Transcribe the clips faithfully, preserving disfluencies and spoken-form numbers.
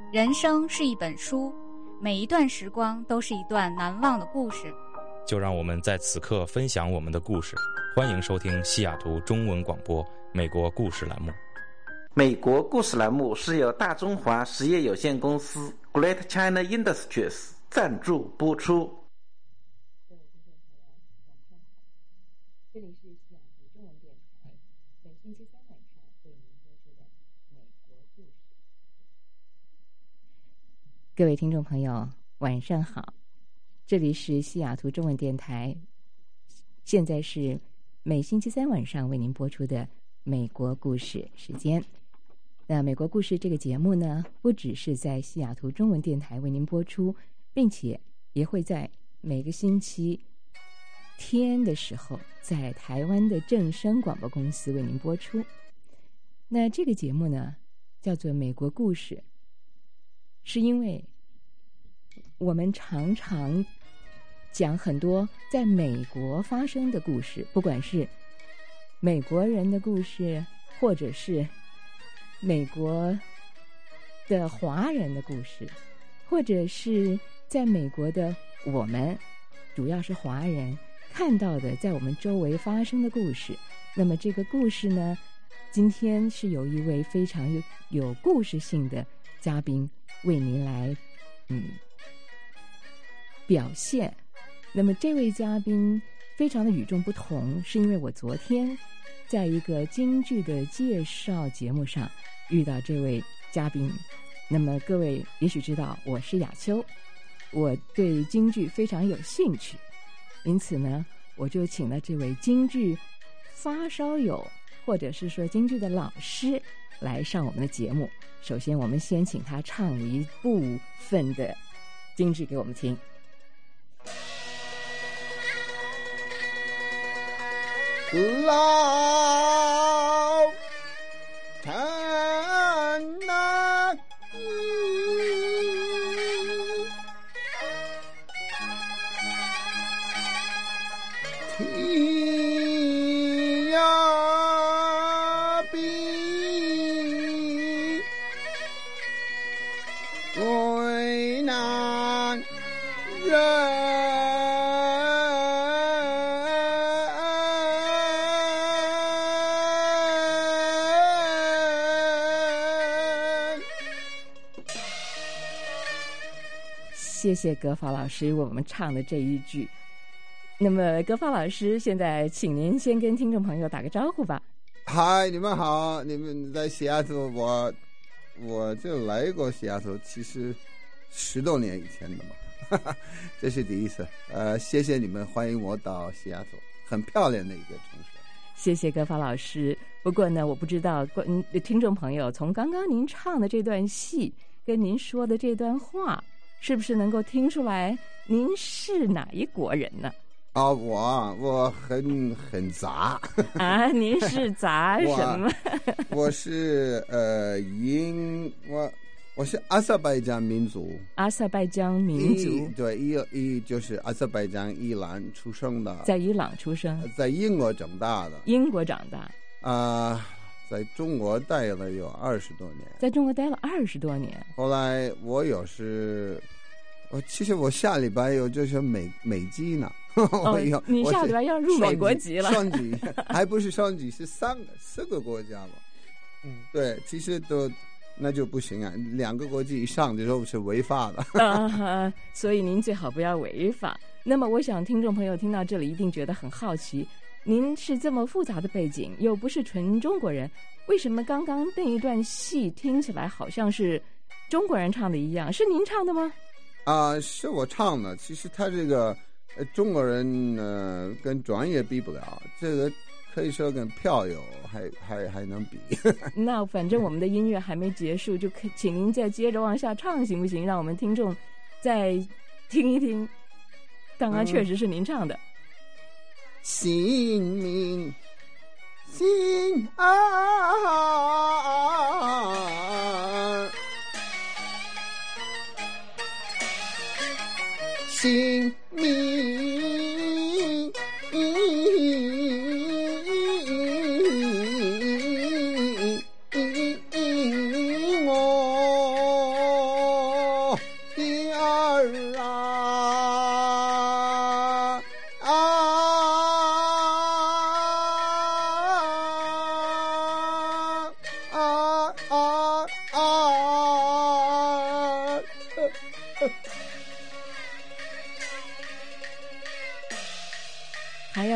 人生是一本书，每一段时光都是一段难忘的故事。 就让我们在此刻分享我们的故事。欢迎收听西雅图中文广播美国故事栏目。 美国故事栏目是由大中华实业有限公司 Great China Industries 赞助播出。 这里是西雅图中文电台，每星期三晚上为您播出的美国故事。各位听众朋友，晚上好，这里是西雅图中文电台，现在是每星期三晚上为您播出的美国故事时间。那美国故事这个节目呢，不只是在西雅图中文电台为您播出，并且也会在每个星期天的时候在台湾的正声广播公司为您播出。那这个节目呢叫做美国故事，是因为我们常常讲很多在美国发生的故事，不管是美国人的故事，或者是美国的华人的故事，或者是在美国的我们主要是华人看到的在我们周围发生的故事。那么这个故事呢，今天是有一位非常有有故事性的嘉宾为您来嗯表现。那么这位嘉宾非常的与众不同，是因为我昨天在一个京剧的介绍节目上遇到这位嘉宾。那么各位也许知道我是雅秋，我对京剧非常有兴趣，因此呢我就请了这位京剧发烧友，或者是说京剧的老师来上我们的节目。首先我们先请他唱一部分的京剧给我们听。 老陈呐天呀比为难人谢谢格法老师为我们唱的这一句。那么格法老师，现在请您先跟听众朋友打个招呼吧。 嗨，你们好，你们在西雅图，我我就来过西雅图，其实十多年以前的嘛，哈哈，这是第一次。呃，谢谢你们欢迎我到西雅图，很漂亮的一个城市。 谢谢格法老师。不过呢，我不知道听众朋友从刚刚您唱的这段戏跟您说的这段话，是不是能够听出来您是哪一国人呢？ 啊，我我很很杂啊，您是杂什么？ 我, 我是呃英我我是阿塞拜疆民族， 阿塞拜疆民族， 对，伊伊就是阿塞拜疆伊朗出生的， 在伊朗出生， 在英国长大的， 英国长大啊、呃，在中国待了有二十多年， 在中国待了二十多年。 后来我有时，我其实我下礼拜有就是美美籍呢。 哦，你下礼拜要入美国籍了？ 双籍还不是双籍，是三个四个国家了。嗯，对，其实都那就不行啊，两个国籍以上的时候是违法的。 啊，所以您最好不要违法。那么，我想听众朋友听到这里一定觉得很好奇，您是这么复杂的背景，又不是纯中国人，为什么刚刚那一段戏听起来好像是中国人唱的一样？是您唱的吗？ 啊、呃，是我唱的。其实他这个。呃，中国人呢、呃、跟专业比不了，这个可以说跟票友还还还能比。 那反正我们的音乐还没结束，就请您再接着往下唱行不行？让我们听众再听一听，刚刚确实是您唱的。嗯、 心明心啊，心明。我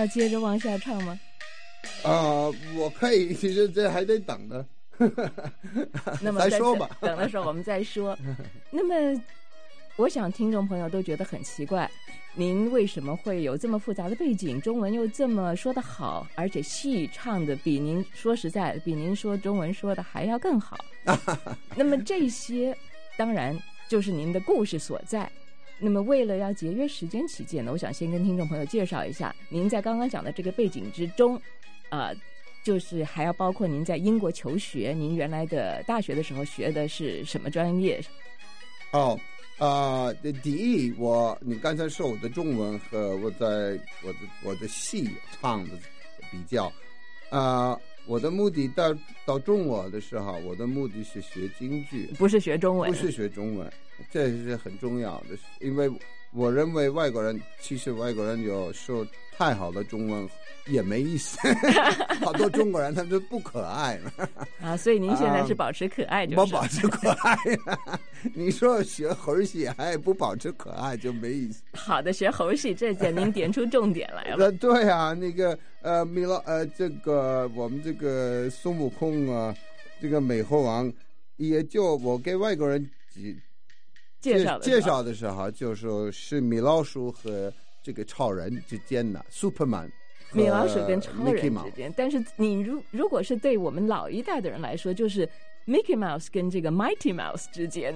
要接着往下唱吗？ 啊、呃，我可以，其实这还得等呢。 那么再说吧， 等的时候我们再说。那么，我想听众朋友都觉得很奇怪，您为什么会有这么复杂的背景，中文又这么说得好，而且戏唱的比您说实在，比您说中文说的还要更好？那么这些当然就是您的故事所在。那么为了要节约时间起见呢，我想先跟听众朋友介绍一下，您在刚刚讲的这个背景之中，呃。就是还要包括您在英国求学，您原来的大学的时候学的是什么专业？ 哦，啊、呃，第一，我你刚才说我的中文和我在我的我的戏唱的比较，啊、呃，我的目的到到中国的时候，我的目的是学京剧， 不是学中文， 不是学中文，这是很重要的，因为我认为外国人其实外国人有说太好的中文。也没意思，好多中国人他们就不可爱了啊，所以您现在是保持可爱就是， 我保持可爱你说学猴戏还不保持可爱就没意思。 好的，学猴戏，这件您点出重点来了。 对啊，那个呃，米老呃，这个我们这个孙悟空啊，这个美猴王，也就我给外国人介绍介绍的时候，就说是米老鼠和这个超人之间的 Superman。 米老鼠跟超人之间，但是你如如果是对我们老一代的人来说，就是 Mickey Mouse 跟这个 Mighty Mouse 之间。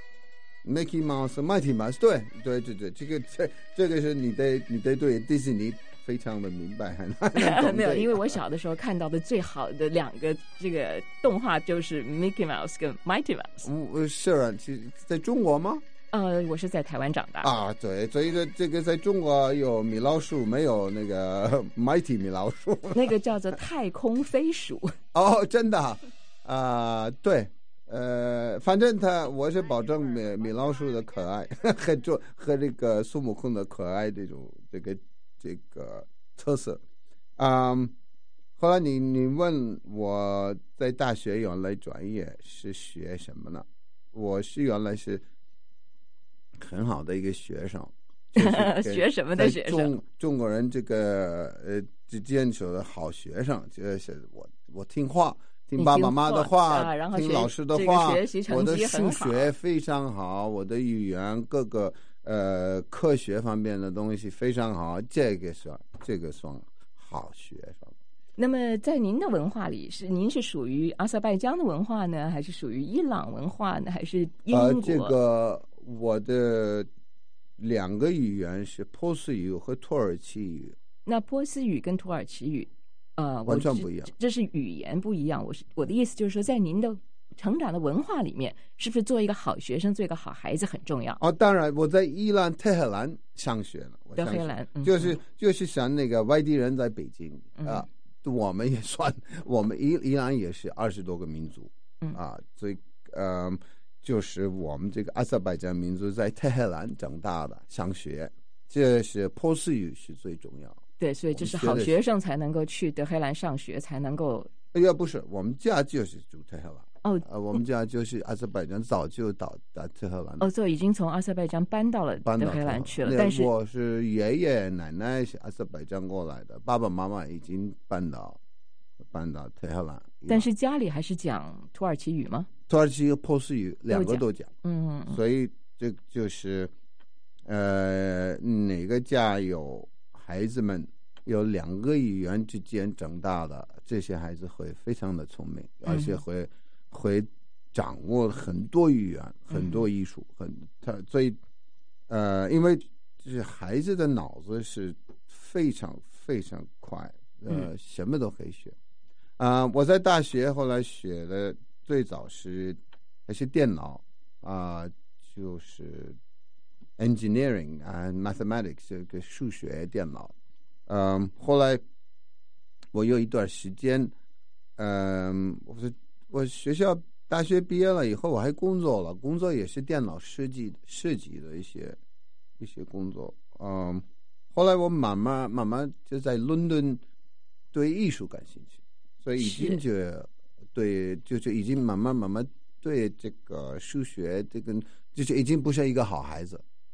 Mickey Mouse、Mighty Mouse， 对对对对，这个这这个是你得你得对迪士尼非常的明白。 没有，因为我小的时候看到的最好的两个这个动画就是 Mickey Mouse 跟 Mighty Mouse。 嗯，是啊，其实在中国吗？ 呃，我是在台湾长大啊，对，所以这这个在中国有米老鼠，没有那个 Mighty 米老鼠， 那个叫做太空飞鼠。 哦，真的啊、呃，对，呃，反正他我是保证米米老鼠的可爱和做和这个孙悟空的可爱这种这个这个特色，嗯，后来你你问我在大学原来专业是学什么呢？我是原来是。很好的一个学生， 就是学什么的学生？ 中中国人这个呃之间说的好学生，就是我我听话，听爸爸妈妈的话， 啊、然后听老师的话， 这个、学习成我的绩很数学非常好，我的语言各个呃科学方面的东西非常好，这个算这个算好学生。 那么在您的文化里，是您是属于阿塞拜疆的文化呢，还是属于伊朗文化呢，还是英国？ 呃，这个。我的两个语言是波斯语和土耳其语。 那波斯语跟土耳其语，呃， 完全不一样。 这是语言不一样。我是我的意思就是说，在您的成长的文化里面，是不是做一个好学生、做一个好孩子很重要？ 哦，当然，我在伊朗特赫兰上学了。 德黑兰、嗯、 就是就是像那个外地人在北京啊、呃，我们也算，我们伊伊朗也是二十多个民族、 嗯、 啊，所以呃。就是我们这个阿塞拜疆民族在特赫兰长大的，上学，这是波斯语是最重要的。 对，所以这是好学生才能够去德黑兰上学，才能够。 哎呀，不是，我们家就是住特赫兰。 哦， 呃，我们家就是阿塞拜疆，早就到到特赫兰。 哦，所以已经从阿塞拜疆搬到了德黑兰去了。但是我是爷爷奶奶是阿塞拜疆过来的，爸爸妈妈已经搬到搬到特赫兰。 但是家里还是讲土耳其语吗？ 土耳其语、波斯语两个都讲， 嗯， 所以这就是，呃，哪个家有孩子们有两个语言之间长大的，这些孩子会非常的聪明，而且会、嗯、会掌握很多语言、很多艺术，很他所以，呃，因为就是孩子的脑子是非常非常快，呃， 嗯、 什么都可以学。啊、呃，我在大学后来学的。最早是还是电脑啊、呃，就是 engineering and mathematics 这个数学电脑。嗯，后来我有一段时间，嗯，我是我学校大学毕业了以后，我还工作了，工作也是电脑设计设计的一些一些工作。嗯，后来我慢慢慢慢就在伦敦对艺术感兴趣，所以已经就。对，就是已经慢慢慢慢对这个数学，这个就是已经不是一个好孩子，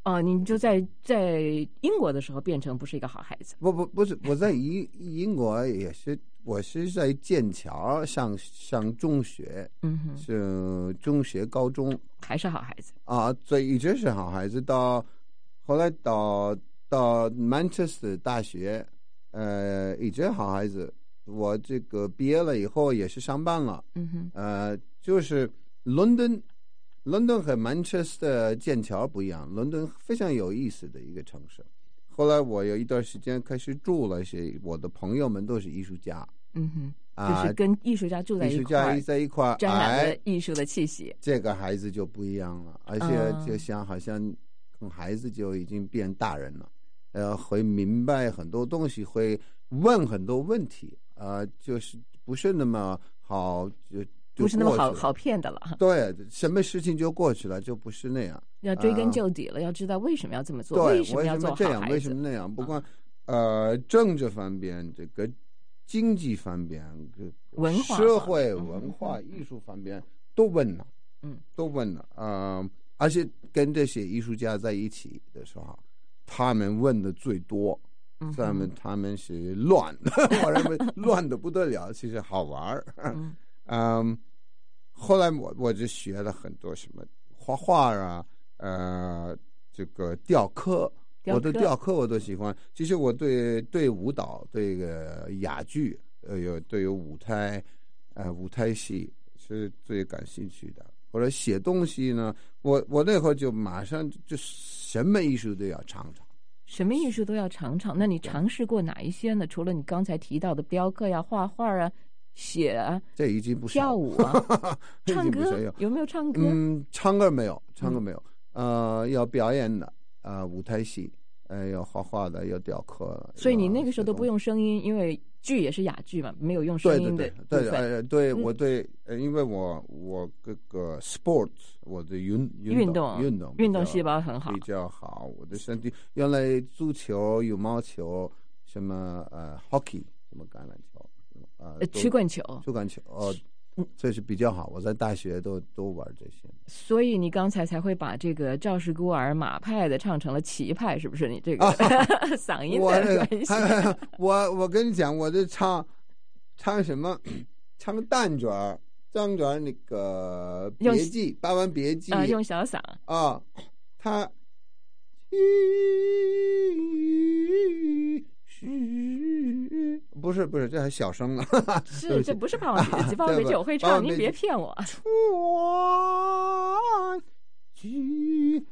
哦，你就在在英国的时候变成不是一个好孩子？ 不不不是，我在英英国也是，我是在剑桥上上中学， 嗯哼， 是中学高中， 还是好孩子啊，所以一直是好孩子。到后来到到曼彻斯特大学，呃，一直好孩子。我这个毕业了以后也是上班了， 嗯哼， 呃，就是伦敦。伦敦和曼彻斯特剑桥不一样，伦敦非常有意思的一个城市。后来我有一段时间开始住了些，我的朋友们都是艺术家， 嗯哼， 啊、 就是跟艺术家住在一艺术块家在一块， 沾染哎了艺术的气息。 这个孩子就不一样了，而且就像好像跟孩子就已经变大人了，呃，会明白很多东西，会问很多问题，呃，就是不是那么好就。 不是那么好好骗的了。 对，什么事情就过去了，就不是那样。 要追根究底了，呃、要知道为什么要这么做， 对， 为什么要做好这样， 孩子， 为什么那样？不光、嗯、呃政治方面，这个经济方面， 文化、 社会文化、嗯、艺术方面都问了， 嗯， 都问了。呃，而且跟这些艺术家在一起的时候，他们问的最多。他们他们是乱的，我认为乱的不得了，其实好玩。嗯。嗯，后来我我就学了很多什么画画啊，呃，这个雕刻， 雕刻我对雕刻我都喜欢。其实我对对舞蹈、对个哑剧，呃，有对有舞台，呃，舞台戏是最感兴趣的。或者写东西呢，我我那会儿就马上就什么艺术都要尝尝。 什么艺术都要尝尝？那你尝试过哪一些呢？除了你刚才提到的雕刻呀、画画啊。写啊， 这已经不少跳舞啊，唱歌有没有唱歌？ 嗯，唱歌没有，唱歌没有。嗯、呃，要表演的，呃，舞台戏，呃，要画画的，要雕刻。 所以你那个时候都不用声音，因为剧也是哑剧嘛，没有用声音的部分。 对对对，呃，对我对，呃，因为我我这个 sports， 我的运运动运动运动细胞很好， 比较好。我的身体原来足球、羽毛球，什么呃 hockey， 什么橄榄球。 呃，曲棍球， 曲棍球，哦，这是比较好。我在大学都都玩这些， 所以你刚才才会把这个赵氏孤儿马派的唱成了齐派，是不是？你这个、啊、嗓音的关系。 我我我跟你讲，我这唱唱什么？唱蛋卷儿，蛋卷儿那个别记，八万别记啊，用小嗓啊，他。不是不是，这还小声呢。 是，这不是霸王别姬，霸王别姬我会唱，您别骗我。 川剧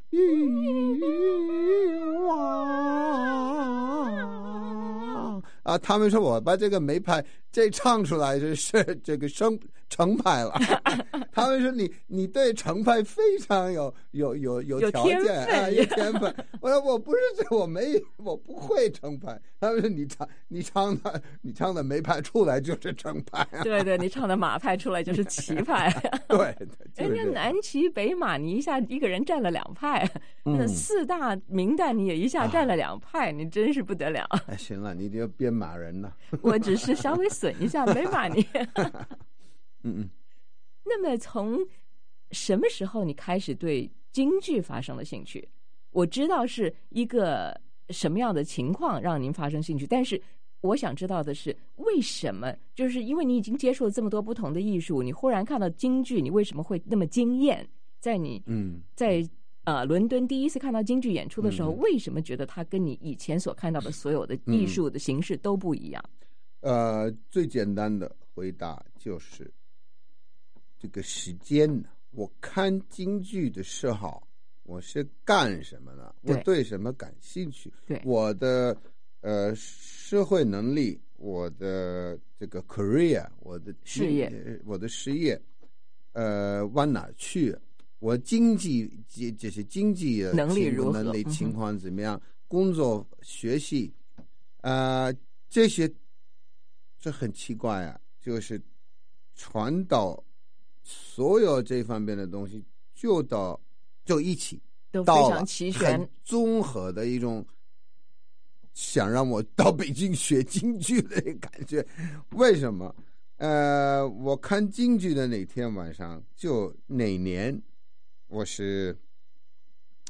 王啊，他们说我把这个没拍，这唱出来就是这个生程派了。他们说你你对程派非常有有有有条件啊，有天分。我说我不是这，我没我不会程派。他们说你唱你唱的你唱的没派出来就是程派、啊。 对对，你唱的马派出来就是齐派。 对， 人家南齐北马，你一下一个人占了两派，嗯、那四大名旦你也一下占了两派，啊、你真是不得了。 哎，行了，你就别骂人了。 我只是稍微损一下，没骂你。 嗯嗯。 那么从什么时候你开始对京剧发生了兴趣？我知道是一个什么样的情况让您发生兴趣，但是我想知道的是为什么？就是因为你已经接触了这么多不同的艺术，你忽然看到京剧，你为什么会那么惊艳？在你嗯在呃伦敦第一次看到京剧演出的时候， 嗯、 为什么觉得它跟你以前所看到的所有的艺术的形式都不一样？ 嗯、呃，最简单的回答就是这个时间呢。我看京剧的时候，我是干什么呢？我对什么感兴趣？ 对， 我的呃社会能力，我的这个 career， 我的事业， 我的事业，呃，往哪去？我经济这这些经济能力如何？ 能力情况怎么样？嗯、工作学习，呃，这些这很奇怪啊，就是传导。所有这方面的东西就到就一起都非常齐全， 很综合的一种想让我到北京学京剧的感觉。为什么？呃，我看京剧的那天晚上，就那年我是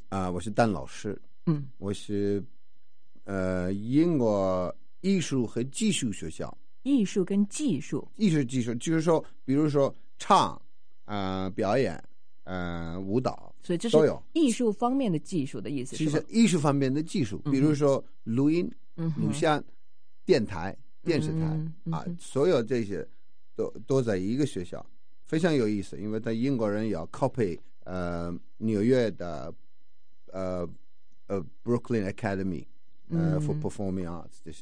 啊、呃，我是Dan老师， 嗯， 我是呃英国艺术和技术学校。 艺术跟技术， 艺术技术就是说，比如说唱、呃表演、呃舞蹈， 所以这是都有艺术方面的技术的意思， 其是吧？ 实艺术方面的技术，比如说录音、 嗯哼录像、电台、电视台、 嗯嗯啊嗯， 所有这些都都在一个学校，非常有意思。因为他英国人要 copy 呃纽约的呃呃 Brooklyn Academy 呃、 嗯 for Performing Arts， 就是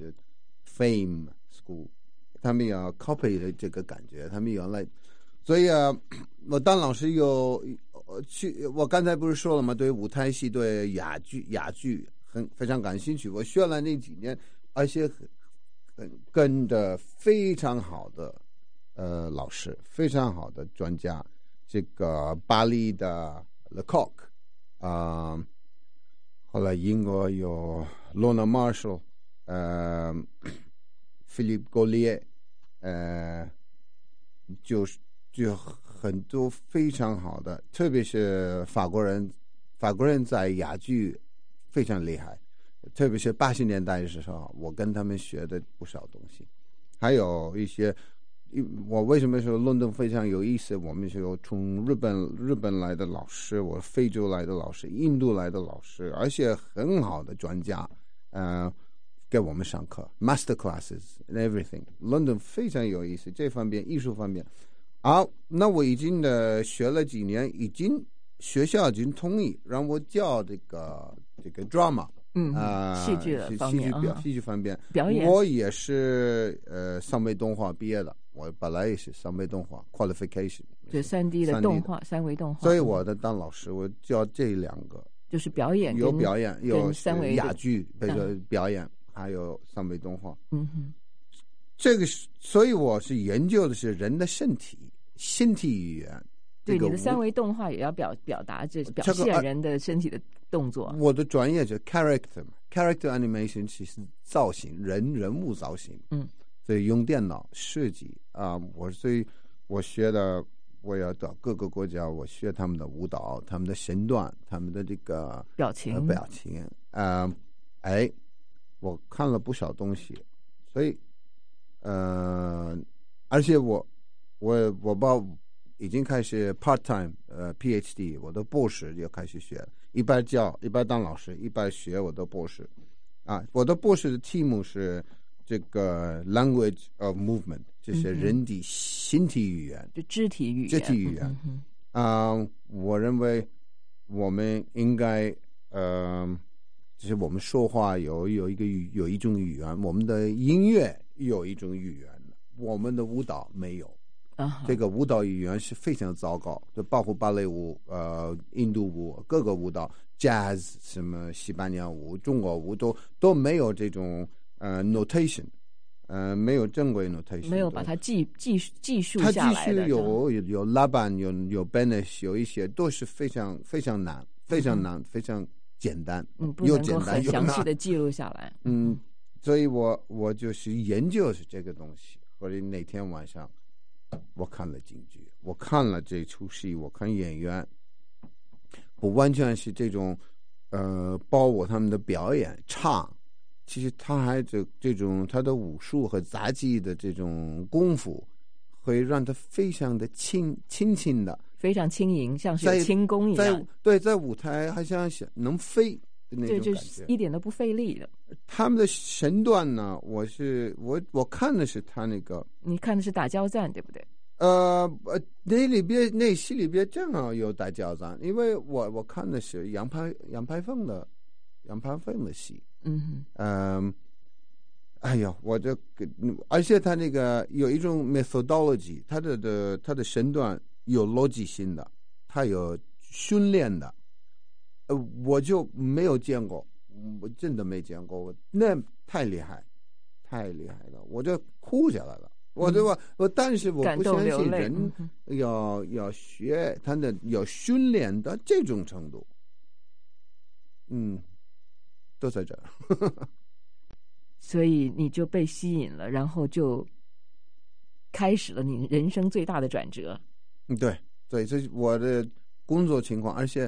Fame School， 他们要 copy 的这个感觉，他们原来，所以啊，我当老师有去，我刚才不是说了吗？对舞台戏、对哑剧、哑剧很非常感兴趣。我学了那几年，而且很跟着非常好的呃老师，非常好的专家，这个巴黎的 Lecoq 啊、呃，后来英国有 Lorna Marshall， 呃 ，Philippe Gaulier， 呃，就是就很多非常好的，特别是法国人，法国人在哑剧非常厉害，特别是八十年代的时候，我跟他们学的不少东西，还有一些。我为什么说伦敦非常有意思？我们是有从日本日本来的老师，我非洲来的老师，印度来的老师，而且很好的专家，呃，给我们上课 ，master classes and everything。伦敦非常有意思，这方面艺术方面。好，那我已经的学了几年，已经学校已经同意让我教这个这个 drama。 嗯啊、呃， 戏剧的方面， 戏剧表、戏剧方面表演。 我也是呃三维动画毕业的，我本来也是三维动画 qualification， 对三 D 的动画，三维动画。 所以我的当老师，我教这两个， 就是表演， 有表演，有三维哑剧，比如说表演，还有三维动画。 嗯哼， 这个是，所以我是研究的是人的身体、身体语言。 对，你的三维动画也要表表达这表现人的身体的动作。 我的专业是 character character animation， 其实造型人人物造型， 嗯， 所以用电脑设计啊、呃，我所以我学的，我要到各个国家，我学他们的舞蹈、他们的身段、他们的这个表情、 呃、表情啊、呃，哎，我看了不少东西，所以呃，而且我我我把。已经开始 part time 呃 PhD， 我的博士就开始学，一边教一边当老师，一边学我的博士啊。我的博士的题目是这个 language of movement， 就是人的身体语言， 就肢体语言。 肢体语言啊、嗯呃，我认为我们应该呃，就是我们说话有有一个语有一种语言，我们的音乐有一种语言，我们的舞蹈没有。 Uh-huh. 这个舞蹈语言是非常糟糕，就包括芭蕾舞、呃印度舞、各个舞蹈 ，jazz 什么西班牙舞、中国舞都都没有这种呃 notation， 呃没有正规 notation， 没有把它记记记述下来的。 它继续有有有拉班有有 Banish 有一些都是非常非常难，非常难，嗯、非常简单， 嗯，不能够很详细的记录下来。 嗯，所以我我就是研究是这个东西，或者那天晚上。我看了京剧，我看了这出戏，我看演员，不完全是这种，呃，包括他们的表演唱，其实他还这这种他的武术和杂技的这种功夫，会让他非常的轻轻轻的， 非常轻盈，像是轻功一样。 对，在舞台好像是能飞。 对，就是一点都不费力的。 他们的身段呢？我是我我看的是他那个， 你看的是打交战，对不对？ 呃呃，那里边那戏里边正好有打交战，因为我我看的是杨排杨排凤的杨排凤的戏。 嗯哼， 嗯，哎呀，我这个，而且他那个有一种 methodology， 他的的他的身段有逻辑性的，他有训练的。呃，我就没有见过，我真的没见过，我那太厉害，太厉害了，我就哭下来了。我对吧？嗯、我但是我不相信人要要学他的要训练到这种程度，嗯，都在这儿。 所以你就被吸引了，然后就开始了你人生最大的转折。 嗯，对对，这是我的工作情况，而且。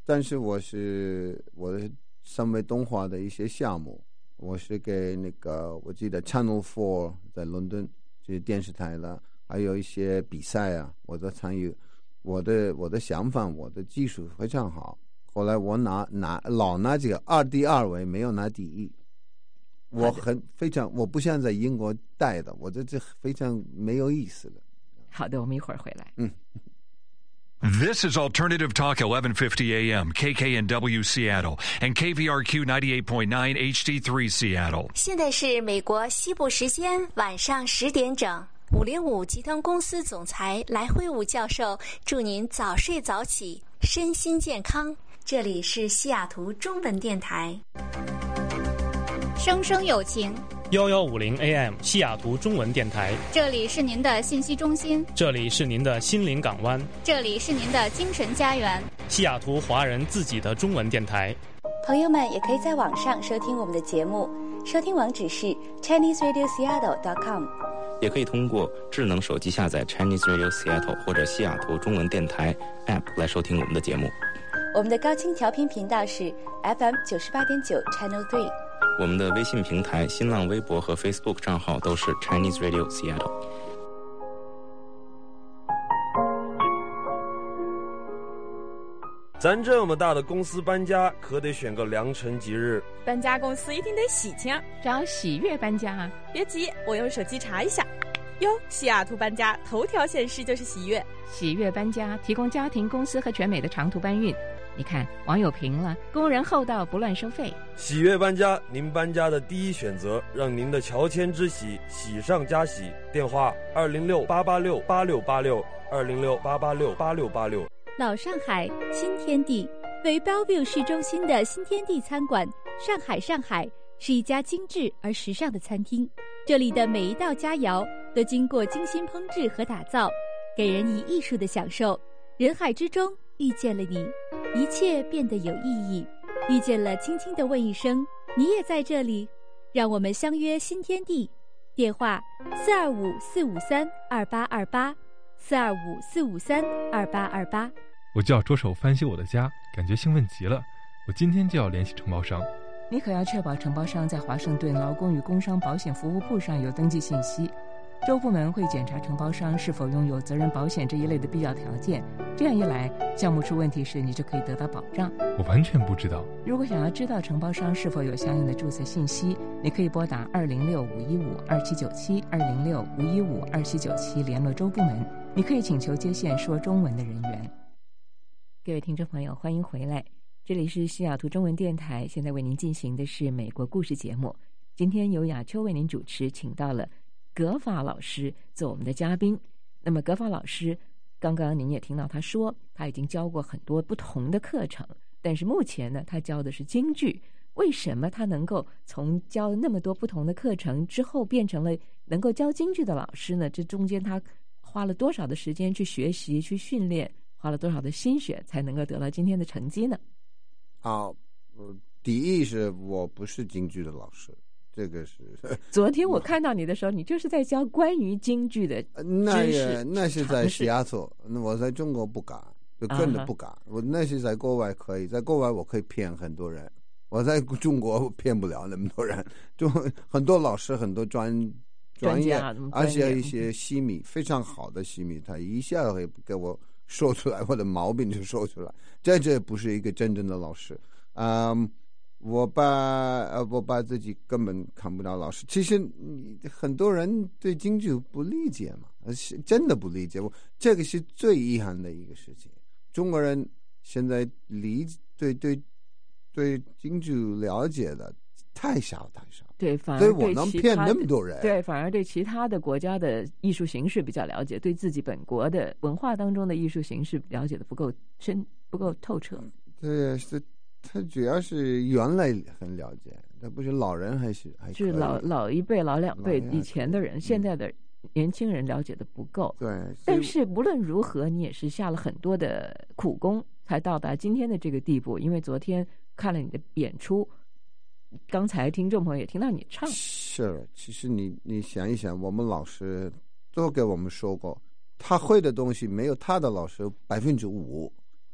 但是我是我的身为动画的一些项目，我是给那个我记得 Channel Four 在伦敦这电视台了，还有一些比赛啊，我都参与。我的我的想法，我的技术非常好。后来我拿拿老拿这个二第二位，没有拿第一。我很非常，我不像在英国带的，我这这非常没有意思的。 好的，我们一会儿回来。 嗯。 This is Alternative Talk eleven fifty A M, K K N W Seattle, and K V R Q ninety-eight point nine H D three Seattle. 现在是美国西部时间晚上十点整。五零五集团公司总裁来辉武教授祝您早睡早起，身心健康。这里是西雅图中文电台， 生生有情。 幺幺五零 A M 西雅图中文电台， 这里是您的信息中心， 这里是您的心灵港湾， 这里是您的精神家园， 西雅图华人自己的中文电台。 朋友们也可以在网上收听我们的节目，收听网址是 Chinese Radio Seattle dot com， 也可以通过智能手机下载 Chinese Radio Seattle 或者西雅图中文电台 App 来收听我们的节目。 我们的高清调频频道是 F M 九十八点九 Channel Three。 我们的微信平台、新浪微博和 Facebook 账号都是 Chinese Radio Seattle。 咱这么大的公司搬家，可得选个良辰吉日。 搬家公司一定得喜庆， 找喜悦搬家啊！ 别急，我用手机查一下。哟，西雅图搬家头条显示就是喜悦。 喜悦搬家提供家庭、公司和全美的长途搬运。你看，网友评了，工人厚道，不乱收费。 喜悦搬家，您搬家的第一选择，让您的乔迁之喜喜上加喜。电话二零六八八六八六八六二零六八八六八六八六。 老上海新天地，位于 Bellevue 市中心的新天地餐馆，上海上海是一家精致而时尚的餐厅。这里的每一道佳肴都经过精心烹制和打造，给人以艺术的享受。人海之中遇见了你，一切变得有意义。遇见了，轻轻地问一声，你也在这里？让我们相约新天地。电话四二五四五三二八二八四二五四五三二八二八。 我就要着手翻修我的家，感觉兴奋极了。我今天就要联系承包商。 你可要确保承包商在华盛顿劳工与工伤保险服务部上有登记信息。州部门会检查承包商是否拥有责任保险这一类的必要条件，这样一来，项目出问题时你就可以得到保障。 我完全不知道。 如果想要知道承包商是否有相应的注册信息，你可以拨打二零六五一五二七九七二零六五一五二七九七联络州部门。你可以请求接线说中文的人员。各位听众朋友，欢迎回来，这里是西雅图中文电台，现在为您进行的是美国故事节目。今天由雅秋为您主持，请到了格法老师做我们的嘉宾。那么格法老师，刚刚您也听到他说，他已经教过很多不同的课程，但是目前呢，他教的是京剧。为什么他能够从教那么多不同的课程之后，变成了能够教京剧的老师呢？这中间他花了多少的时间去学习、去训练，花了多少的心血，才能够得到今天的成绩呢？ 啊，呃，第一是我不是京剧的老师，这个是。 昨天我看到你的时候，你就是在教关于京剧的知识。 那也那是在西雅图，那我在中国不敢，就真的不敢。Uh-huh. 我那是在国外可以，在国外我可以骗很多人，我在中国骗不了那么多人。就很多老师，很多专专业，而且一些西米非常好的西米，他一下会给我说出来我的毛病就说出来，这这不是一个真正的老师。嗯，我把呃我把自己根本看不到老师。其实很多人对京剧不理解嘛，是真的不理解。我这个是最遗憾的一个事情。中国人现在理对对对京剧了解的太少太少。 对，反而对我能骗那么多人。 对，反而对其他的国家的艺术形式比较了解，对自己本国的文化当中的艺术形式了解的不够深，不够透彻。 对，是他主要是原来很了解，他不是老人还是还是老老一辈、老两辈以前的人，现在的年轻人了解的不够。 对， 但是无论如何，你也是下了很多的苦功，才到达今天的这个地步。因为昨天看了你的演出。刚才听众朋友也听到你唱， 是，其实你你想一想，我们老师都给我们说过，他会的东西没有他的老师百分之五，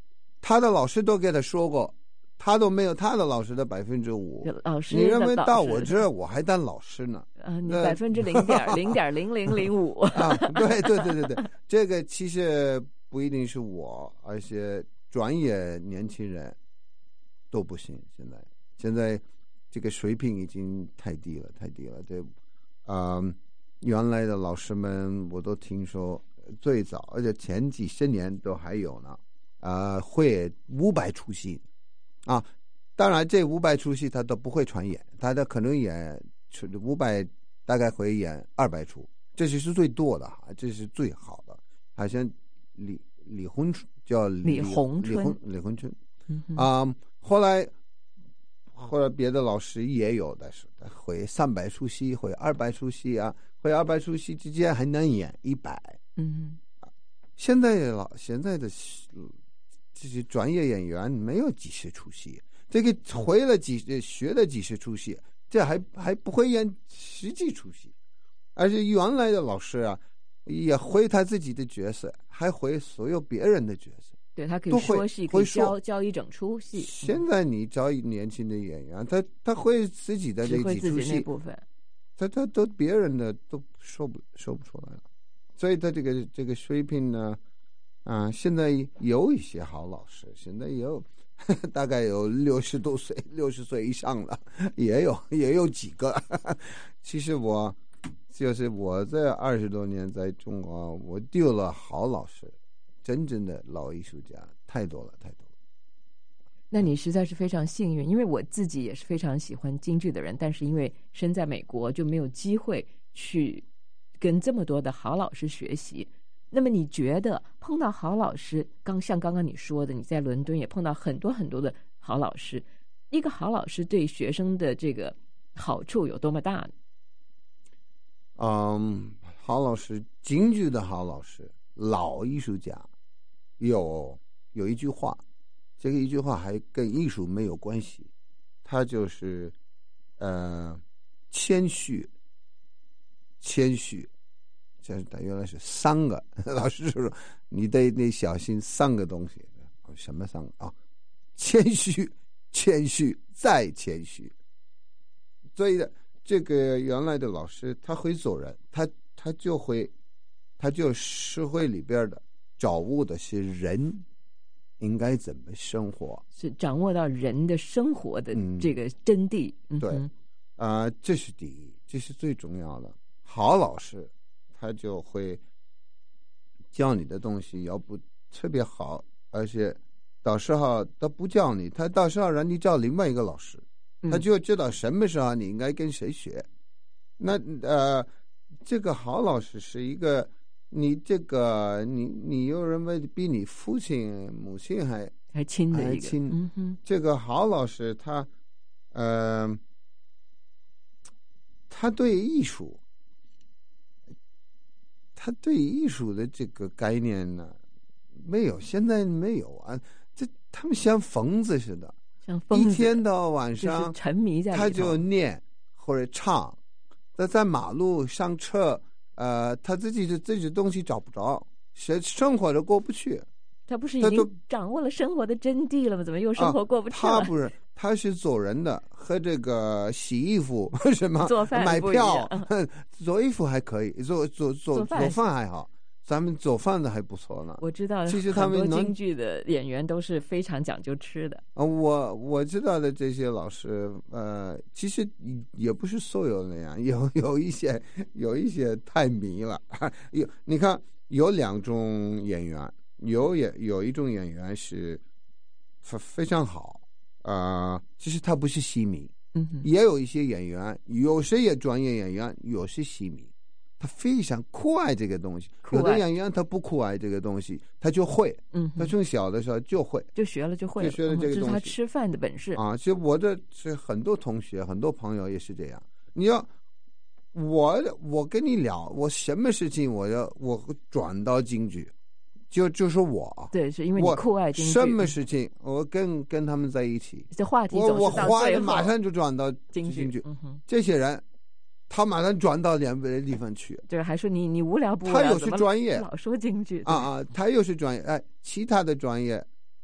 他的老师都给他说过，他都没有他的老师的百分之五。 老师， 你认为到我这我还当老师呢？ 啊，你百分之零点零点零零零五啊！对对对对对，这个其实不一定是我，而且专业年轻人都不行。现在现在这个水平已经太低了，太低了。这啊、呃，原来的老师们我都听说，最早而且前几十年都还有呢。啊、呃，会五百出戏啊！当然，这五百出戏他都不会全演，他的可能演五百，大概会演二百出，这是最多的，这是最好的。好像李李洪叫李洪春， 李洪李洪春， 嗯啊、呃，后来后来别的老师也有的是会三百出戏，会二百出戏啊，会二百出戏之间还能演一百， 嗯， 现在老现在的。这些专业演员没有几十出戏，这个会了几学了几十出戏，这还还不会演十几出戏，而且原来的老师啊，也会他自己的角色，还会所有别人的角色。 对，他可以说戏，可以教教一整出戏。 现在你招年轻的演员，他他会自己的这几出戏部分， 他他都别人的都说不说不出来了，所以他这个这个水平呢。啊，现在有一些好老师，现在也有呵呵大概有六十多岁、六十岁以上了，也有也有几个。呵呵其实我就是我这二十多年在中国，我丢了好老师，真正的老艺术家太多了，太多了。 那你实在是非常幸运，因为我自己也是非常喜欢京剧的人，但是因为身在美国，就没有机会去跟这么多的好老师学习。那么你觉得碰到好老师，刚像刚刚你说的，你在伦敦也碰到很多很多的好老师，一个好老师对学生的这个好处有多么大呢？ 嗯，好老师，京剧的好老师，老艺术家，有有一句话，这个一句话还跟艺术没有关系，他就是呃谦虚，谦虚。这他原来是三个，老师说你得得小心三个东西，什么三个啊？谦虚，谦虚再谦虚。所以这个原来的老师他会做人，他他就会，他就社会里边的掌握的是人应该怎么生活， 是掌握到人的生活的这个真谛。 嗯、对，啊、呃，这是第一，这是最重要的。好老师。他就会教你的东西要不特别好，而且到时候他不教你，他到时候让你找另外一个老师，他就知道什么时候你应该跟谁学。嗯、那呃，这个好老师是一个，你这个你你又认为比你父亲母亲还还亲的一个， 亲。 嗯哼， 这个好老师他呃，他对艺术。他对艺术的这个概念呢，没有，现在没有啊。这他们像疯子似的， 像疯子一天到晚上、 就是、沉迷在里头， 他就念或者唱。他在马路上车，呃，他自己的自己的东西找不着，生活都过不去。 他不是已经掌握了生活的真谛了吗？怎么又生活过不去了？ 啊、他不是，他是做人的，和这个洗衣服什么做饭买票，做衣服还可以，做做做做饭还好，咱们做饭的还不错呢。 我知道， 其实他们很多京剧的演员都是非常讲究吃的。 啊，我我知道的这些老师，呃，其实也不是所有那样，有有一些有一些太迷了。有你看，有两种演员。有也有一种演员是非常好，呃，其实他不是戏迷， 嗯， 也有一些演员，有些也专业演员，有些戏迷，他非常酷爱这个东西。有的演员他不酷爱这个东西，他就会， 嗯， 他从小的时候就会， 就学了就会了， 就学了这个东西， 这是他吃饭的本事啊。其实我的是很多同学、很多朋友也是这样。你要我我跟你聊，我什么事情我要我转到京剧。就就是我， 对，是因为你酷爱京剧， 什么事情我跟跟他们在一起， 这话题我我话的马上就转到京剧。 剧嗯、 这些人，他马上转到两别的地方去。 对，还说你你无聊不无聊？ 他又是专业， 老说京剧啊啊，他又是专业。哎，其他的专业，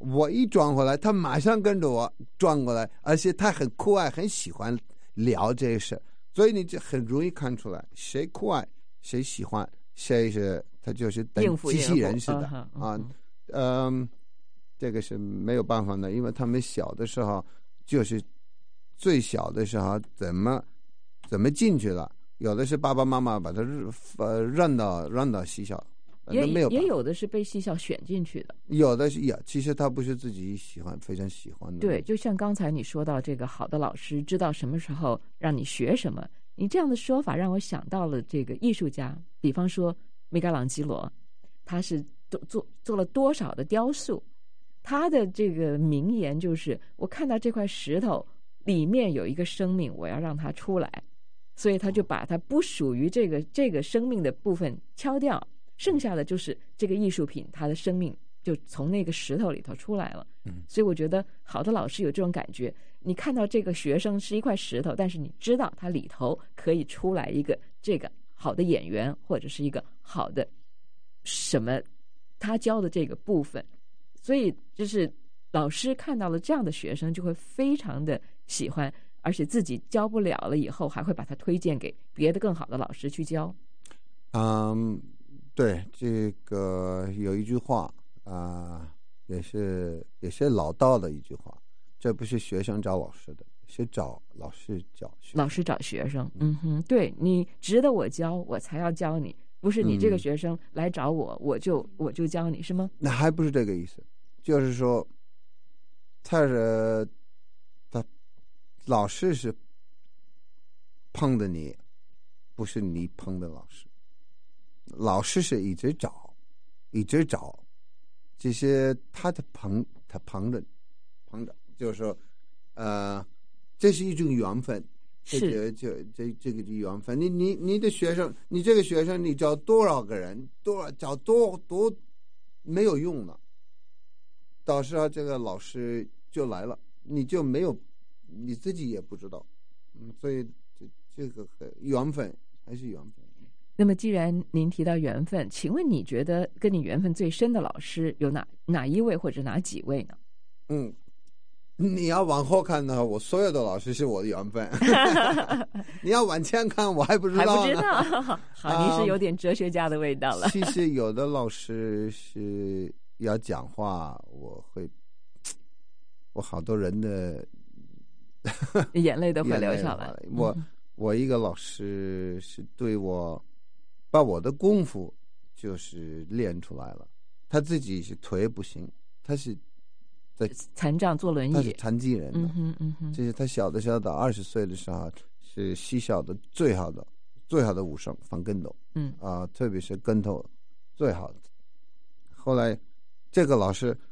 我一转回来，他马上跟着我转过来，而且他很酷爱，很喜欢聊这些事，所以你就很容易看出来谁酷爱，谁喜欢，谁是他就是等机器人似的啊。嗯，这个是没有办法的，因为他们小的时候就是最小的时候怎么怎么进去了，有的是爸爸妈妈把他呃让到让到西校。 也没有也有的是被西校选进去的， 有的是也，其实他不是自己喜欢，非常喜欢的。 对，就像刚才你说到这个好的老师知道什么时候让你学什么，你这样的说法让我想到了这个艺术家，比方说米开朗基罗，他是做做做了多少的雕塑，他的这个名言就是我看到这块石头里面有一个生命，我要让它出来，所以他就把它不属于这个这个生命的部分敲掉，剩下的就是这个艺术品，它的生命就从那个石头里头出来了。 嗯， 所以我觉得好的老师有这种感觉，你看到这个学生是一块石头，但是你知道它里头可以出来一个这个好的演员，或者是一个好的什么他教的这个部分。所以就是老师看到了这样的学生就会非常的喜欢，而且自己教不了了以后还会把它推荐给别的更好的老师去教。 嗯，对，这个有一句话啊、呃，也是也是老道的一句话，这不是学生找老师的，是找老师找学生。 老师找学生，嗯哼，对，你值得我教，我才要教你，不是你这个学生来找我，嗯、我就我就教你，是吗？ 那还不是这个意思，就是说，他是他老师是碰的你，不是你碰的老师。老师是一直找，一直找，这些他的朋他朋的朋的，就是说，呃，这是一种缘分， 是这这这这个缘分。你你你的学生，你这个学生，你找多少个人，多少找多多没有用的，到时候这个老师就来了，你就没有，你自己也不知道，嗯，所以这这个缘分还是缘分。 那么既然您提到缘分，请问你觉得跟你缘分最深的老师有哪哪一位或者哪几位呢？ 嗯，你要往后看呢，我所有的老师是我的缘分。你要往前看，我还不知道呢。 还不知道。好，您是有点哲学家的味道了。 其实有的老师是要讲话，我会，我好多人的眼泪都会流下来。 我、嗯、我一个老师是对我。把我的功夫就是练出来了，他自己是腿不行，他是在残障坐轮椅， 他是残疾人的， 嗯哼嗯哼， 这是他小的时候到二十岁的时候是西校的最好的最好的武生，翻跟斗， 嗯啊、呃，特别是跟头最好的。后来这个老师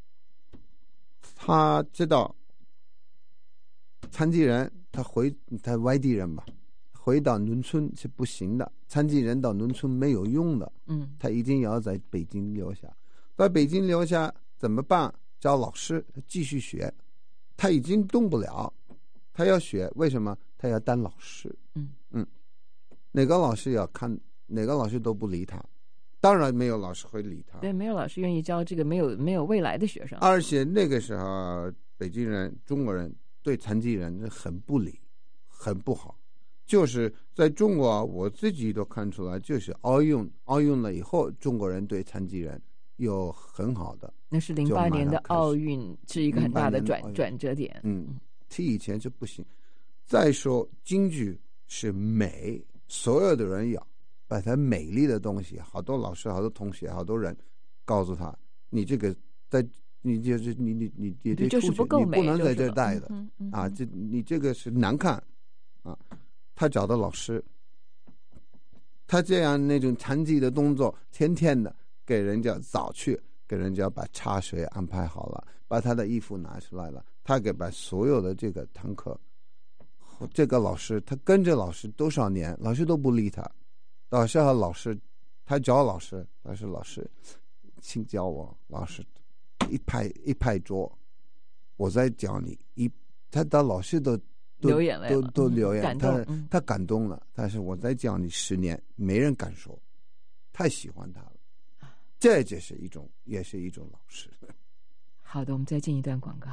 他知道残疾人，他回他外地人吧。回到农村是不行的，残疾人到农村没有用的。 嗯， 他一定要在北京留下，在北京留下怎么办？找老师继续学，他已经动不了，他要学，为什么？他要当老师。 嗯嗯，哪个老师要看，哪个老师都不理他，当然没有老师会理他。 对，没有老师愿意教这个没有没有未来的学生。 而且那个时候，北京人、中国人对残疾人很不理，很不好。就是在中国，我自己都看出来，就是奥运奥运了以后，中国人对残疾人有很好的。 那是零八年的奥运是一个很大的转转折点。 嗯，他以前就不行。再说京剧是美，所有的人要把它美丽的东西，好多老师、好多同学、好多人告诉他，你这个在你就是你你你你这就是不够美， 你不能在这带的、 嗯嗯、 啊！这你这个是难看啊。他找的老师，他这样那种残疾的动作，天天的给人家早去，给人家把茶水安排好了，把他的衣服拿出来了，他给把所有的这个堂课，这个老师他跟着老师多少年，老师都不理他，到时候老师他找老师，他说老师，请教我，老师一拍一拍桌，我在教你，一他的老师都。 流眼泪了， 都都流眼泪，他、 嗯、 他感动了。但是我再教你十年，没人敢说，太喜欢他了。这就是一种，也是一种老师。 好的，我们再进一段广告。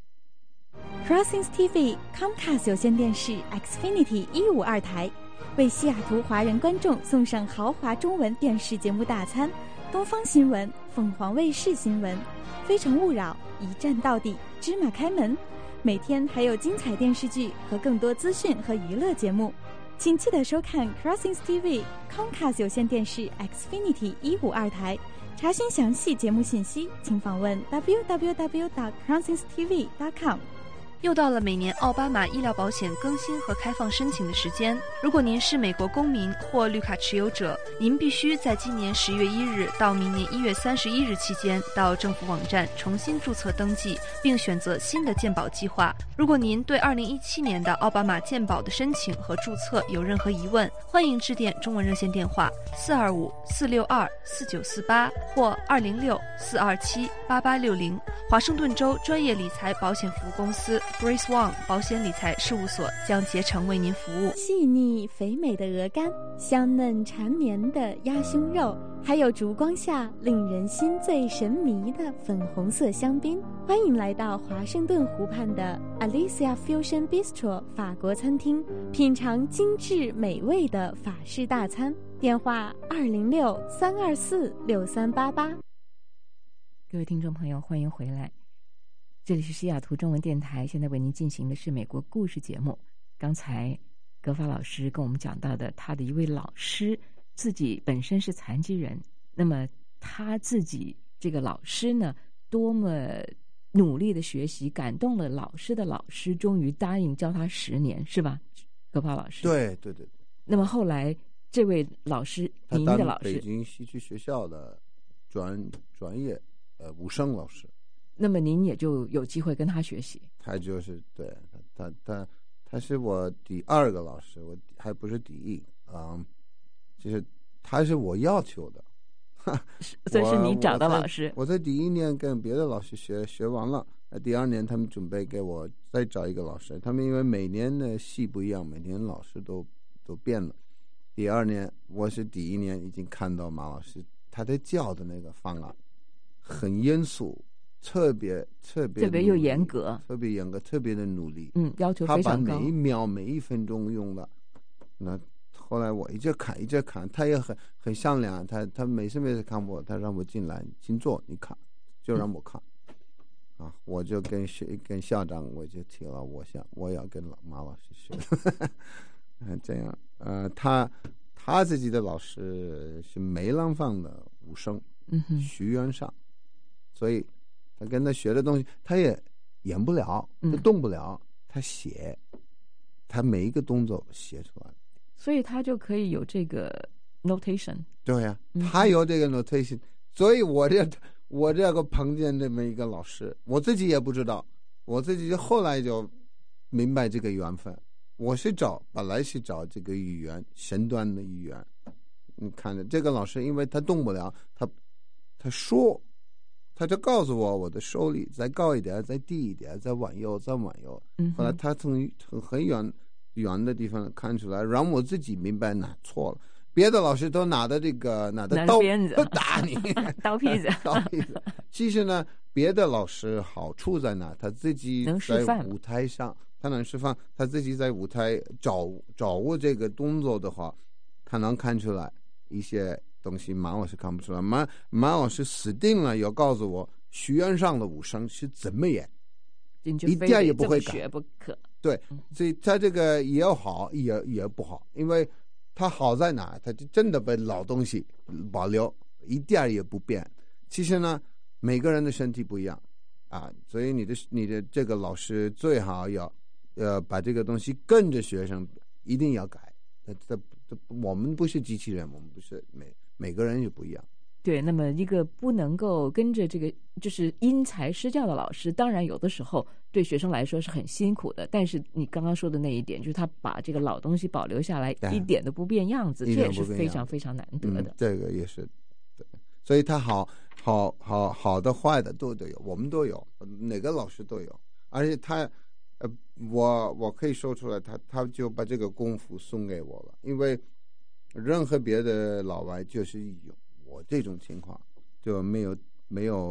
Crossings T V Comcast 有线电视 Xfinity 一五二台为西雅图华人观众送上豪华中文电视节目大餐，东方新闻、凤凰卫视新闻、非诚勿扰、一站到底、芝麻开门，每天还有精彩电视剧和更多资讯和娱乐节目，请记得收看 Crossings T V Comcast 有线电视 Xfinity 一五二台。查询详细节目信息，请访问 double-u double-u double-u dot crossings t v dot com。 又到了每年奥巴马医疗保险更新和开放申请的时间。如果您是美国公民或绿卡持有者，您必须在今年十月一日到明年一月三十一日期间到政府网站重新注册登记，并选择新的健保计划。如果您对二零一七年的奥巴马健保的申请和注册有任何疑问，欢迎致电中文热线电话四二五四六二四九四八或二零六四二七八八六零。华盛顿州专业理财保险服务公司Grace Wang 保险理财事务所将竭诚为您服务。 细腻肥美的鹅肝，香嫩缠绵的鸭胸肉，还有烛光下令人心醉神迷的粉红色香槟。欢迎来到华盛顿湖畔的 Alicia Fusion Bistro 法国餐厅，品尝精致美味的法式大餐。电话二零六三二四六三八八。 各位听众朋友，欢迎回来。这里是西雅图中文电台，现在为您进行的是美国故事节目。刚才格法老师跟我们讲到的，他的一位老师自己本身是残疾人，那么他自己这个老师呢，多么努力的学习，感动了老师的老师，终于答应教他十年，是吧？格法老师。 对对对。 那么后来这位老师，您的老师， 北京戏剧学校的专专业呃武生老师。 那么您也就有机会跟他学习。 他就是对他他他是我第二个老师，我还不是第一啊、嗯，就是他是我要求的， 所以是你找的老师。 我在, 我在第一年跟别的老师学学完了，第二年他们准备给我再找一个老师，他们因为每年的戏不一样，每年老师都都变了。第二年我是第一年已经看到马老师他在教的那个方案很严肃。特别特别特别又严格， 特别严格，特别的努力， 嗯，要求非常高。 他把每一秒每一分钟用的，那后来我一直看一直看，他也很很善良，他他每次每次看我，他让我进来请坐，你看，就让我看，嗯、啊，我就跟学跟校长我就提了，我想我要跟马老师学，嗯，这样，呃，他他自己的老师是梅兰芳的武生， 嗯哼， 徐元尚，所以。他跟他学的东西，他也演不了，他动不了，嗯、他写，他每一个动作写出来， 所以他就可以有这个 notation。 对呀、啊， 嗯、 他有这个 notation， 所以我这我这个碰见这么一个老师，我自己也不知道，我自己后来就明白这个缘分。我是找本来是找这个语言身段的语言，你看着这个老师，因为他动不了，他他说。他就告诉我，我的手里再高一点，再低一点，再往右，再往右。 嗯， 后来他从很很远远的地方看出来，让我自己明白哪错了。别的老师都拿的这个拿的刀都打你， 刀劈子， 刀劈子。其实呢，别的老师好处在哪？他自己在舞台上，他能示范，他自己在舞台找掌握这个动作的话，他能看出来一些。东西马老师看不出来，马马老师死定了要告诉我徐元尚的武生是怎么演，一点也不会改。 不可对，所以他这个也好，也也不好，因为他好在哪？他就真的把老东西保留，一点也不变。其实呢，每个人的身体不一样啊，所以你的你的这个老师最好要呃把这个东西跟着学生一定要改。这这我们不是机器人，我们不是每。每个人也不一样， 对。那么一个不能够跟着这个就是因材施教的老师，当然有的时候对学生来说是很辛苦的。但是你刚刚说的那一点，就是他把这个老东西保留下来，一点都不变样子，这也是非常非常难得的。 嗯、这个也是，对。所以他好好好好的坏的都都有，我们都有，哪个老师都有。而且他，呃，我我可以说出来，他他就把这个功夫送给我了，因为。任何别的老外就是有我这种情况就没有没有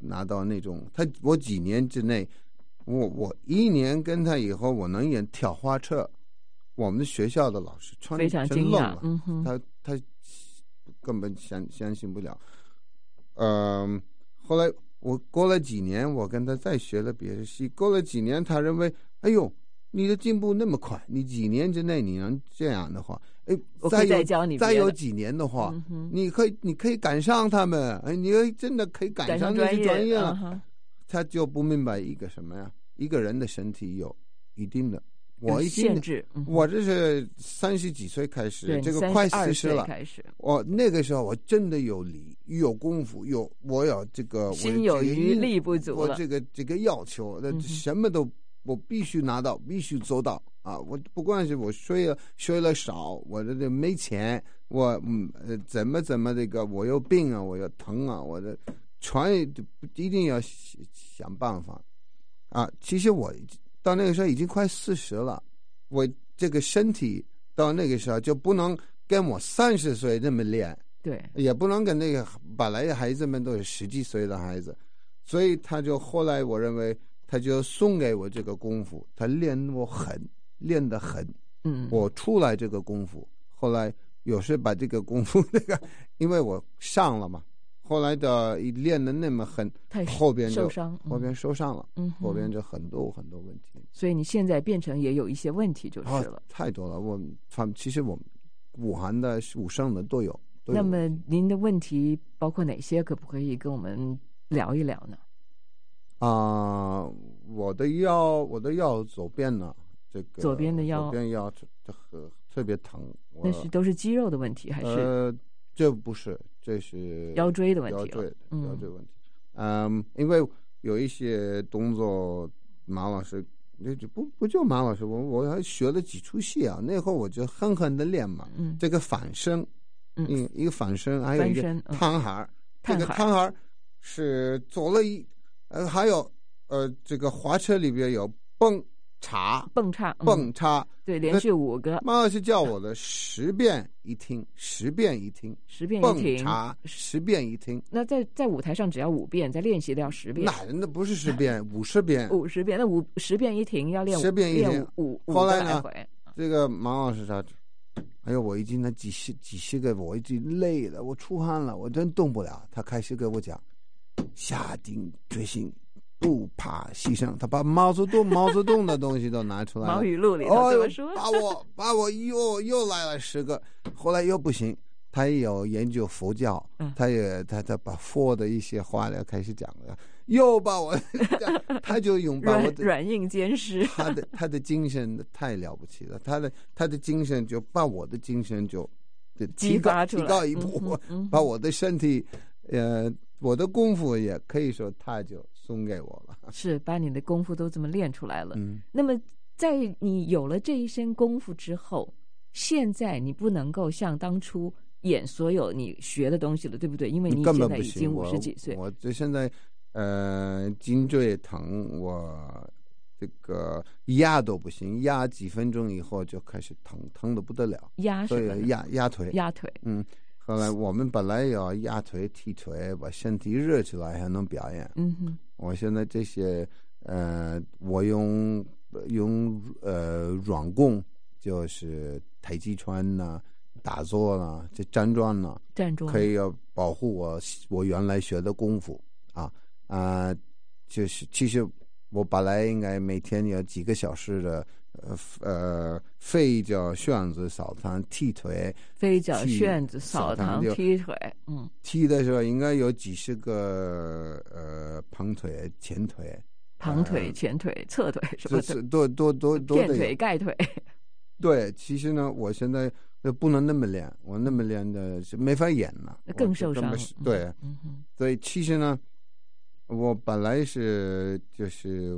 拿到那种，他我几年之内，我我一年跟他以后，我能演跳花车，我们学校的老师穿非常惊讶，嗯哼， 他他根本相相信不了。嗯、呃，后来我过了几年，我跟他再学了别的戏，过了几年，他认为，哎呦，你的进步那么快，你几年之内你能这样的话，哎，再有教你再有几年的话，嗯、你可以你可以赶上他们，哎，你真的可以赶上那些专业了。 嗯、 他就不明白一个什么呀？一个人的身体有一定的。我已经限制，嗯、 我这是三十几岁开始，这个快四十了。 开始我那个时候我真的有理，有功夫，有我有这个心有余力不足了。 我这个这个要求，那什么都我必须拿到，必须做到啊！我不管是我睡了睡了少，我这没钱，我嗯呃怎么怎么这个我有病啊，我有疼啊，我的全一定要想办法啊！其实我。到那个时候已经快四十了，我这个身体到那个时候就不能跟我三十岁那么练， 对， 也不能跟那个本来孩子们都是十几岁的孩子，所以他就后来我认为他就送给我这个功夫，他练我狠，练得很， 嗯， 我出来这个功夫，后来有时把这个功夫那个，因为我上了嘛。后来的练的那么狠，后边就受伤， 后边受伤了， 嗯， 后边就很多很多问题。 所以你现在变成也有一些问题就是了， 哦、太多了。我他其实我们武汉的、武胜的都有。都有那么您的问题包括哪些？可不可以跟我们聊一聊呢？ 啊、呃，我的腰，我的腰左边呢，这个左边的腰， 左边腰这特别疼。 那是都是肌肉的问题还是？ 呃，这不是。这是腰椎的问题， 腰椎， 嗯、 腰椎问题。嗯，因为有一些动作，马老师，那就不不就马老师，我我还学了几出戏啊。那会儿我就狠狠的练嘛。 嗯， 这个反身， 嗯， 一个反身，还有一个摊孩、 嗯， 这个摊孩是做了一，呃，还有呃，这个滑车里边有蹦叉， 蹦叉， 蹦叉。 嗯对，连续五个。 马老师教我的十遍一听，十遍一听， 十遍一听， 蹦茶十遍一听。 那在在舞台上只要五遍，在练习的要十遍。 那那不是十遍，五十遍。 五十遍，那五十遍一停要练十遍一停五。 后来呢，这个马老师他，哎呦，我已经那几十几十个，我已经累了，我出汗了，我真动不了。他开始跟我讲，下定决心。不怕牺牲，他把毛泽东毛泽东的东西都拿出来了。 毛语录里头这么说， 哦、把我把我又又来了十个，后来又不行。他也有研究佛教， 嗯、 他也他他把佛的一些话呢开始讲了，又把我，他就用把我的软硬兼施。 他的他的精神太了不起了，他的他的精神就把我的精神就激发出来， 提高一步， 嗯嗯、 把我的身体，呃，我的功夫也可以说他就。送给我了， 是把你的功夫都这么练出来了。 嗯， 那么在你有了这一身功夫之后，现在你不能够像当初演所有你学的东西了，对不对？因为你现在已经五十几岁。 我这现在呃颈椎疼，我这个压都不行，压几分钟以后就开始疼，疼得不得了。 压所以压压腿， 压腿， 嗯。后来我们本来要压腿、踢腿，把身体热起来还能表演。 嗯哼， 我现在这些呃，我用用呃软功，就是太极拳呐、打坐啦、这站桩呐， 站桩可以要保护我我原来学的功夫啊啊、呃，就是其实我本来应该每天有几个小时的。呃呃，飞脚旋子扫堂踢腿， 飞脚旋子扫堂踢腿，嗯， 踢的时候应该有几十个呃旁腿、前腿、 旁腿、呃、前腿、侧腿什么的， 多多多多垫腿、盖腿。 对，其实呢，我现在不能那么练，我那么练的是没法演了， 更受伤。 对， 嗯哼， 所以其实呢，我本来是就是。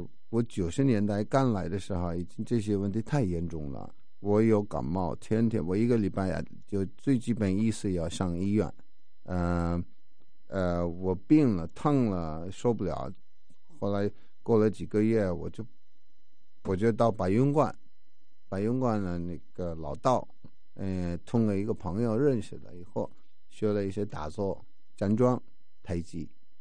我九十年代刚来的时候，已经这些问题太严重了。我有感冒，天天我一个礼拜呀，就最基本意思要上医院。呃呃，我病了，疼了，受不了。后来过了几个月，我就我就到白云观，白云观的那个老道，嗯、呃，通过一个朋友认识了以后，学了一些打坐、站桩、太极。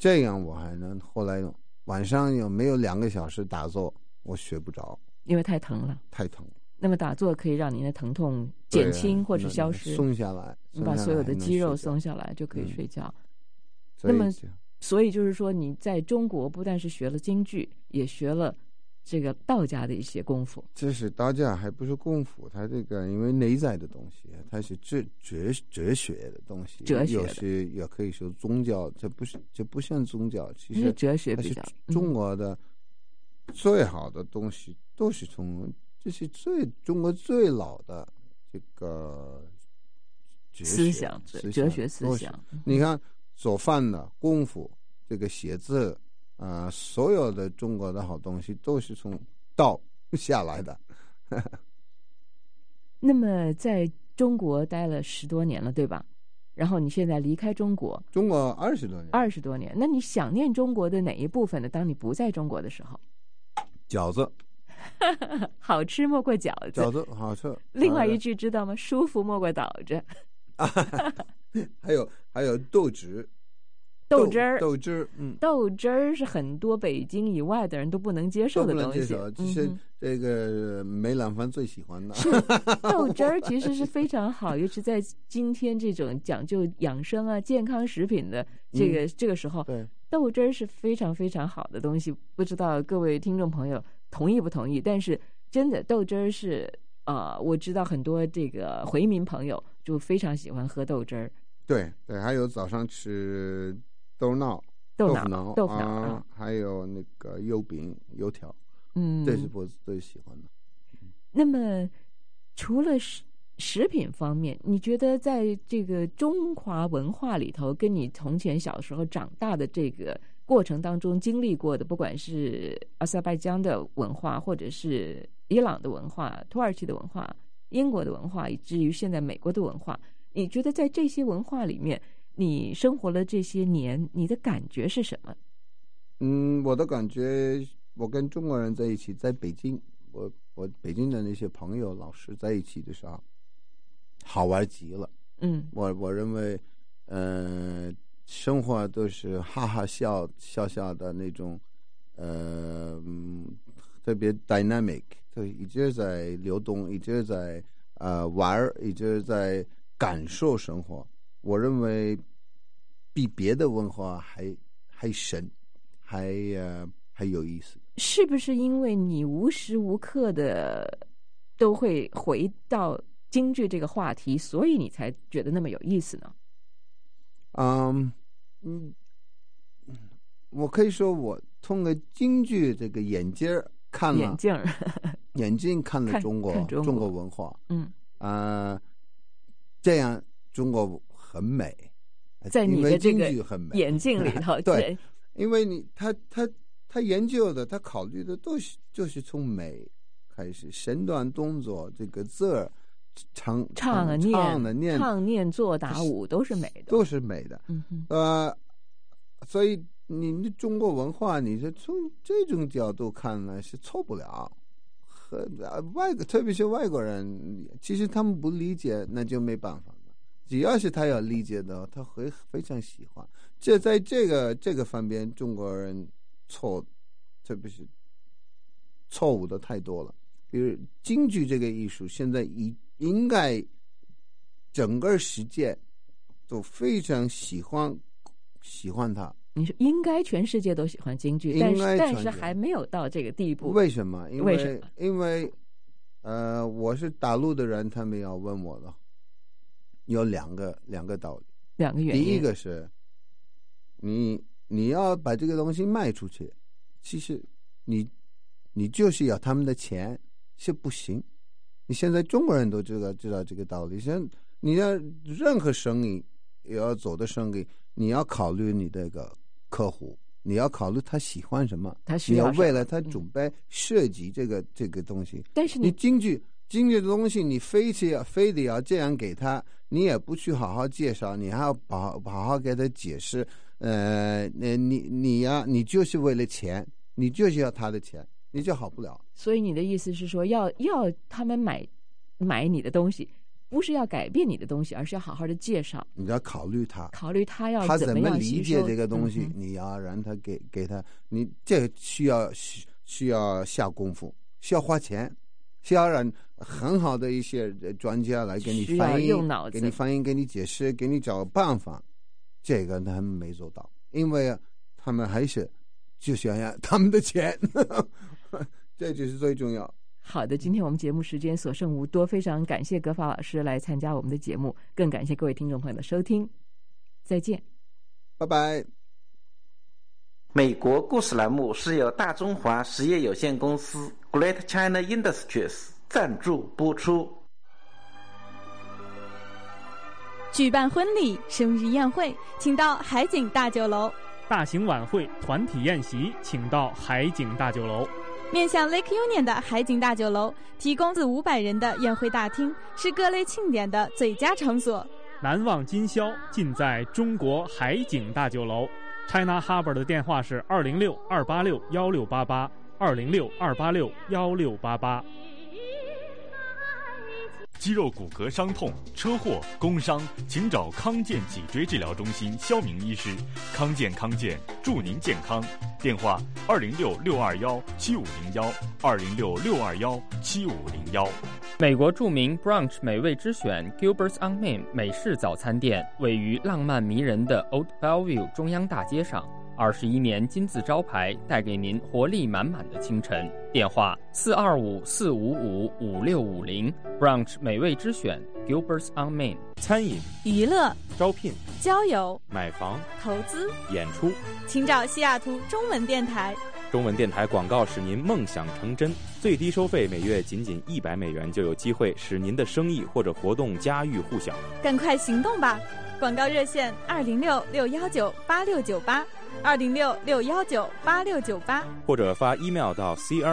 这样我还能后来晚上有没有两个小时打坐，我睡不着， 因为太疼了， 太疼了。 那么打坐可以让您的疼痛减轻或者消失， 松下来， 你把所有的肌肉松下来就可以睡觉。 嗯、 那么，所以就是说，你在中国不但是学了京剧，也学了这个道家的一些功夫。 这是道家，还不是功夫，它这个因为内在的东西，它是哲哲哲学的东西， 哲学的， 有时也可以说宗教，这不是这不像宗教，其实是哲学比较。 中国的最好的东西都是从。这是最中国最老的这个哲学思想，哲学思想。 你看做饭的功夫，这个写字啊、呃，所有的中国的好东西都是从道下来的。 那么在中国待了十多年了，对吧？然后你现在离开中国， 中国二十多年， 二十多年。那你想念中国的哪一部分呢？当你不在中国的时候， 饺子。 好吃莫过饺子， 饺子好吃。 另外一句知道吗？舒服莫过倒着。 还有还有豆汁， 豆汁儿， 豆汁儿，嗯， 豆汁儿是很多北京以外的人都不能接受的东西。 这是这个梅兰芳最喜欢的。 是豆汁儿其实是非常好，尤其在今天这种讲究养生啊、健康食品的这个、嗯、这个时候， 对豆汁儿是非常非常好的东西。不知道各位听众朋友同意不同意？但是真的豆汁儿是呃，我知道很多这个回民朋友就非常喜欢喝豆汁儿。 对对，还有早上吃豆脑、 豆腐脑、 豆腐脑、 啊，还有那个油饼、油条， 嗯， 这是我最喜欢的。 那么除了食食品方面，你觉得在这个中华文化里头，跟你从前小时候长大的这个过程当中经历过的，不管是阿塞拜疆的文化，或者是伊朗的文化、土耳其的文化、英国的文化，以至于现在美国的文化，你觉得在这些文化里面，你生活了这些年，你的感觉是什么？ 嗯，我的感觉，我跟中国人在一起，在北京，我我北京的那些朋友、老师在一起的时候，好玩极了。 嗯， 我我认为，呃，生活都是哈哈笑笑笑的那种，呃，特别 dynamic， 就一直在流动，一直在呃玩，一直在感受生活。我认为比别的文化还还深，还呃还有意思。 是不是因为你无时无刻的都会回到京剧这个话题，所以你才觉得那么有意思呢？ 嗯嗯，我可以说我通过京剧这个眼镜看了眼镜眼镜看了中国看看中国中国文化， 嗯啊、呃，这样中国很美， 在你的这个因为京剧很美眼镜里头， 对，因为你他他他研究的，他考虑的都是就是从美开始，身段动作这个字儿。唱唱啊念唱的念唱念做打舞都是美的， 都是美的。 嗯哼， 呃，所以你的中国文化，你是从这种角度看呢是错不了。和外国，特别是外国人，其实他们不理解，那就没办法了。只要是他要理解的，他会非常喜欢。这在这个这个方面，中国人错，特别是错误的太多了。比如京剧这个艺术，现在已应该整个世界都非常喜欢喜欢它。 你说应该全世界都喜欢京剧，但是但是还没有到这个地步。 为什么？因为为什么？ 因为呃，我是大陆的人，他们要问我的，有两个两个道理， 两个原因。 第一个是，你你要把这个东西卖出去，其实你你就是要他们的钱。是不行，你现在中国人都知道知道这个道理。像你要任何生意也要走的生意，你要考虑你这个客户，你要考虑他喜欢什么， 他需要什么， 你要为了他准备设计这个、嗯、这个东西。 但是你京剧京剧的东西，你非是要非得要这样给他，你也不去好好介绍，你还要好好好给他解释。呃，你你呀，你就是为了钱，你就是要他的钱。你就好不了， 所以你的意思是说，要要他们买买你的东西， 不是要改变你的东西，而是要好好的介绍。 你要考虑他， 考虑他要他怎么么样理解这个东西， 嗯、 你要让他给给他，你这需要需需要下功夫，需要花钱，需要让很好的一些专家来给你翻译， 用脑子给你翻译，给你解释，给你找办法。这个他们没做到，因为他们还是就想要他们的钱，这就是最重要。 好的，今天我们节目时间所剩无多，非常感谢格法老师来参加我们的节目，更感谢各位听众朋友的收听，再见， 拜拜。 美国故事栏目是由大中华实业有限公司 Great China Industries 赞助播出。 举办婚礼、生日宴会，请到海景大酒楼； 大型晚会、团体宴席，请到海景大酒楼。 面向 Lake Union 的海景大酒楼提供四五百人的宴会大厅，是各类庆典的最佳场所。 难忘今宵尽在中国海景大酒楼。China Harbor 的电话是二零六二八六幺六八八，二零六二八六幺六八八。 肌肉骨骼伤痛、车祸、工伤，请找康健脊椎治疗中心肖明医师。康健康健，祝您健康。电话：二零六六二幺七五零幺，二零六六二幺七五零幺。 美国著名 brunch 美味之选 Gilbert's on Main 美式早餐店位于浪漫迷人的 Old Bellevue 中央大街上。二十一年金字招牌，带给您活力满满的清晨。电话：四二五四五五五六五零。brunch 美味之选 Gilbert's on Main。 餐饮、 娱乐、 招聘、 交友、 买房、 投资、 演出， 请找西雅图中文电台。 中文电台广告使您梦想成真，最低收费每月仅仅一百美元，就有机会使您的生意或者活动家喻户晓。 赶快行动吧！广告热线：二零六六幺九八六九八，二零六六幺九八六九八， 或者发 email 到 C R